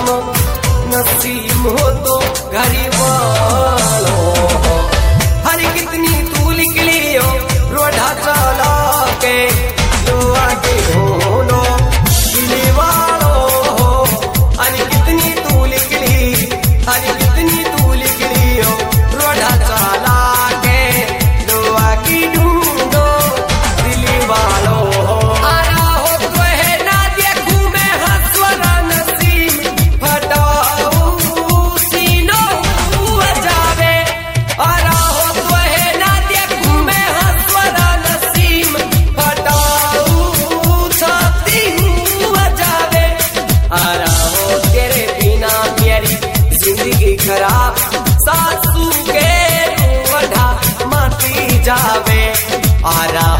हम नसीब हो तो गरीबालो हर कितनी तू निकली हो रोढ़ा चला के जो आगे ढूंढो दिली वालो हर कितनी तू निकली हर कितनी तू निकली हो रोढ़ा चला के जो आगे ढूंढो दिली वालो आरा हो तो है ना देखूं मैं हंसवारा नसीब फटाऊं सीनों जावे आरा हो तो है ना देखूं मैं हंसवारा नसीब फटाऊं छाती हुआ जावे आरा हो तेरे बिना मेरी जिंदगी खराब सासू के वढ़ा माती जावे आरा